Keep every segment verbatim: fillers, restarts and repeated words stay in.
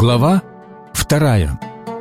Глава вторая.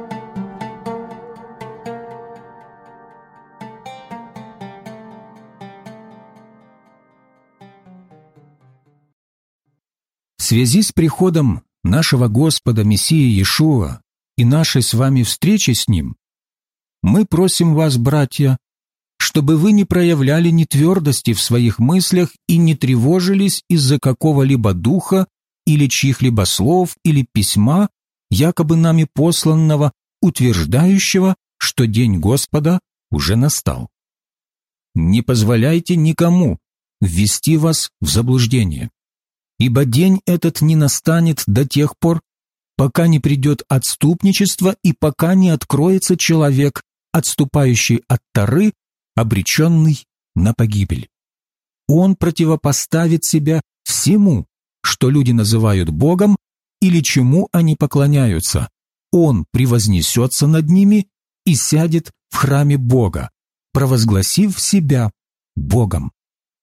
В связи с приходом нашего Господа Мессии Иешуа и нашей с вами встречи с Ним, мы просим вас, братья, чтобы вы не проявляли нетвердости в своих мыслях и не тревожились из-за какого-либо духа или чьих-либо слов или письма, якобы нами посланного, утверждающего, что день Господа уже настал. Не позволяйте никому ввести вас в заблуждение, ибо день этот не настанет до тех пор, пока не придет отступничество и пока не откроется человек, отступающий от Торы, обреченный на погибель. Он противопоставит себя всему, что люди называют Богом или чему они поклоняются. Он превознесется над ними и сядет в храме Бога, провозгласив себя Богом.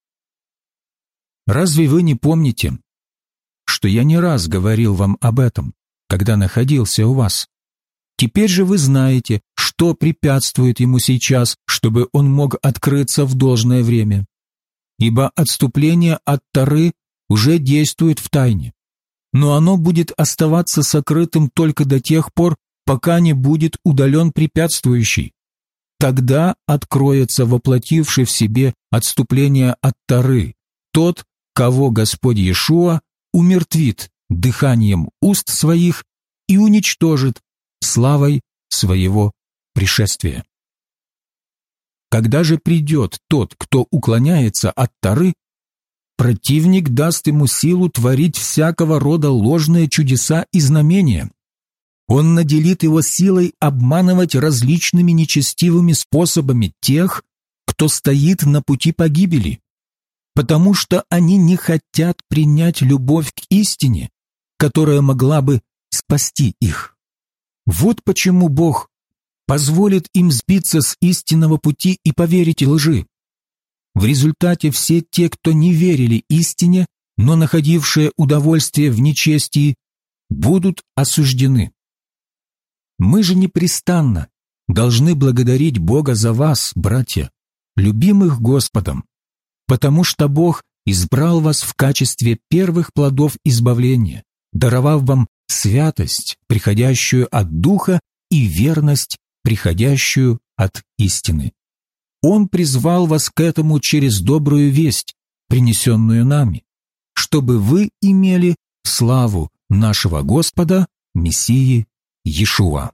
Разве вы не помните, что я не раз говорил вам об этом, когда находился у вас? Теперь же вы знаете, что препятствует ему сейчас, чтобы он мог открыться в должное время. Ибо отступление от Торы уже действует в тайне, но оно будет оставаться сокрытым только до тех пор, пока не будет удален препятствующий. Тогда откроется воплотивший в себе отступление от Торы тот, кого Господь Иешуа умертвит дыханием уст своих и уничтожит славой своего пришествия. Когда же придет тот, кто уклоняется от Торы, противник даст ему силу творить всякого рода ложные чудеса и знамения. Он наделит его силой обманывать различными нечестивыми способами тех, кто стоит на пути погибели, потому что они не хотят принять любовь к истине, которая могла бы спасти их. Вот почему Бог позволит им сбиться с истинного пути и поверить лжи. В результате все те, кто не верили истине, но находившие удовольствие в нечестии, будут осуждены. Мы же непрестанно должны благодарить Бога за вас, братья, любимых Господом, потому что Бог избрал вас в качестве первых плодов избавления, даровав вам святость, приходящую от Духа, и верность, приходящую от истины. Он призвал вас к этому через добрую весть, принесенную нами, чтобы вы имели славу нашего Господа, Мессии Иешуа.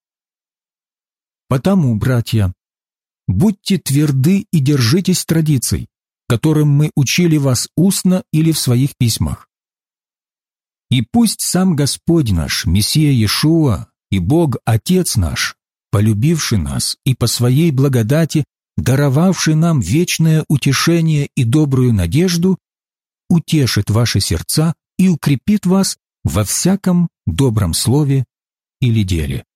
Потому, братья, будьте тверды и держитесь традиций, которым мы учили вас устно или в своих письмах. И пусть сам Господь наш, Мессия Иешуа, и Бог Отец наш, полюбивший нас и по своей благодати даровавший нам вечное утешение и добрую надежду, утешит ваши сердца и укрепит вас во всяком добром слове или деле.